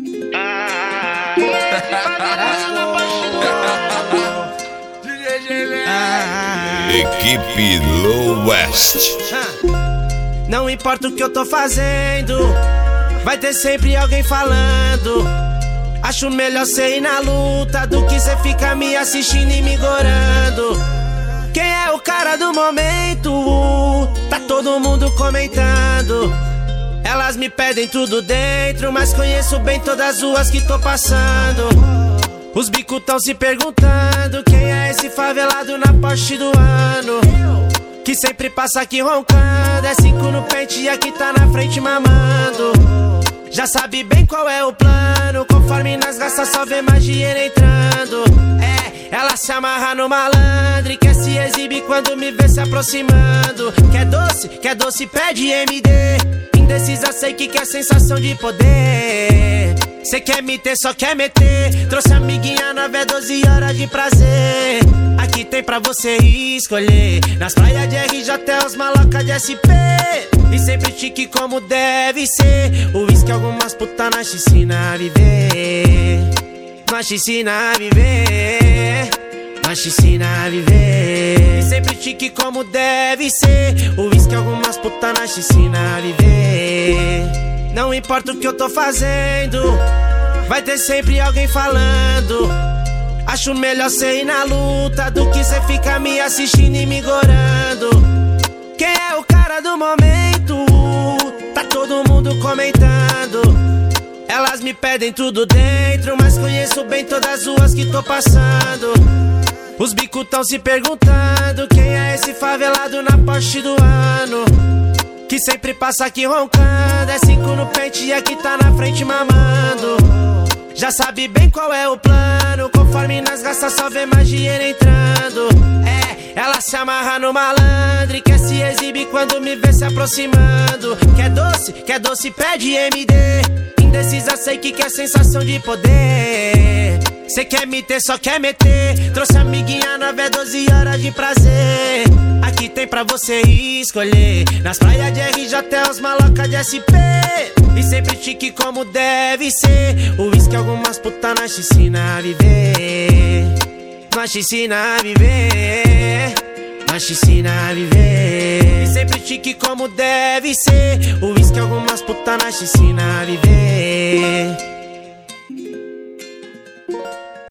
Equipe Low West. Não importa o que eu tô fazendo, vai ter sempre alguém falando. Acho melhor cê ir na luta do que cê ficar me assistindo e me gorando. Quem é o cara do momento? Tá todo mundo comentando. Elas me pedem tudo dentro, mas conheço bem todas as ruas que tô passando. Os bicos tão se perguntando quem é esse favelado na Porsche do ano, que sempre passa aqui roncando. É 5 no pente e aqui tá na frente mamando. Já sabe bem qual é o plano, conforme nós gasta só vê mais dinheiro entrando. Ela se amarra no malandro e quer se exibir quando me vê se aproximando. Quer doce, pede MD. Indecisa, sei que quer sensação de poder. Cê quer me ter, só quer meter. Trouxe amiguinha nova, é 12 horas de prazer. Aqui tem pra você escolher. Nas praias de RJ até os malocas de SP. E sempre chique como deve ser. O uísque, algumas putas na piscina a viver. Nós te ensina a viver. Nós te ensina a viver. E sempre chique como deve ser. O uísque, algumas putas na piscina a viver. Não importa o que eu tô fazendo, vai ter sempre alguém falando. Acho melhor cê ir na luta do que cê ficar me assistindo e me gorando. Quem é o cara do momento? Tá todo mundo comentando. Elas me pedem tudo dentro, mas conheço bem todas as ruas que tô passando. Os bicos tão se perguntando quem é esse favelado na Porsche do ano, que sempre passa aqui roncando. É 5 no pente e aqui tá na frente mamando. Já sabe bem qual é o plano, conforme nós gasta só vê mais dinheiro entrando. Ela se amarra no malandro e quer se exibir quando me vê se aproximando. Quer doce, pede MD. Indecisa, sei que quer sensação de poder. Cê quer me ter, só quer meter. Trouxe amiguinha nova, é 12 horas de prazer. Aqui tem pra você escolher. Nas praias de RJ até os malocas de SP. E sempre chique como deve ser. O uísque, algumas putas na piscina a viver. Nós te ensina a viver. Nós te ensina a viver. E sempre chique como deve ser. O uísque, algumas putas na piscina a viver.